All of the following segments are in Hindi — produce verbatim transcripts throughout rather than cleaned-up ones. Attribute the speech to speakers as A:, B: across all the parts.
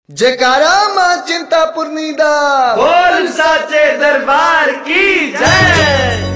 A: जयकारा मां चिंतापुरनी दा
B: बोल साचे दरबार की जय।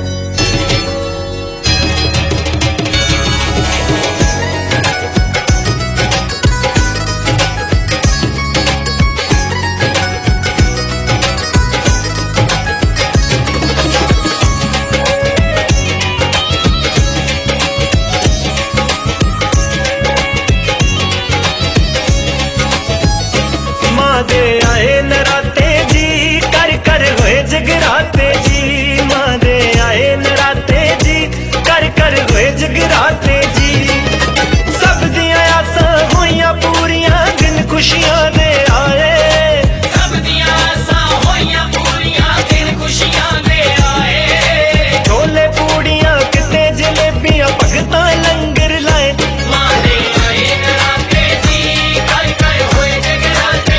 B: दे आए नराते जी कर कर हुए जगराते जी, मां दे आए नराते जी कर कर हुए जगराते जी। सब दियां आसां होइयां पूरियां दिन खुशियां दे आए, सब दियां आसां होइयां पूरियां दिन खुशियां दे आए। छोले पूड़ियां किते जलेबियां भगतां लंगर लाए, मां दे आए नराते जी कर कर हुए जगराते।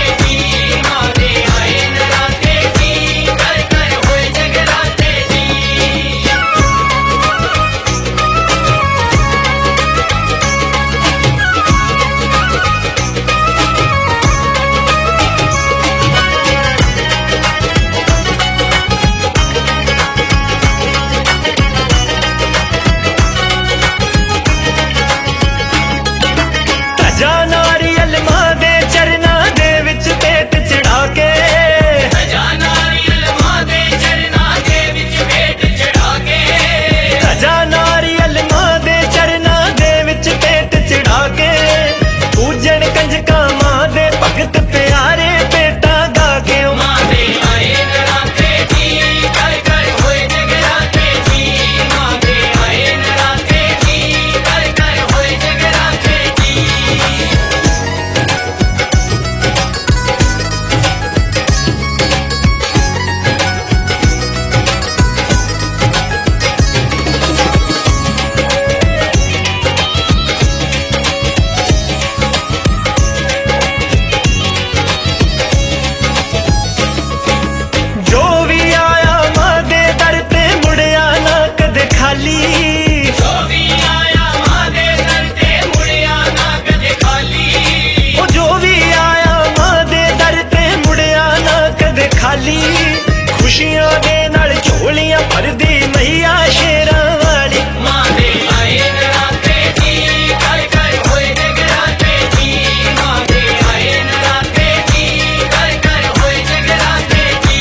B: खुशियां दे नाल झोलियां भरदी मैया शेरां वाली, मां दे आए नराते जी कर कर होए जगराते जी, मां दे आए नराते जी कर कर होए जगराते जी।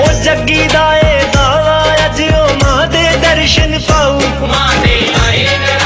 B: दर्शन पाऊ मां दे आए।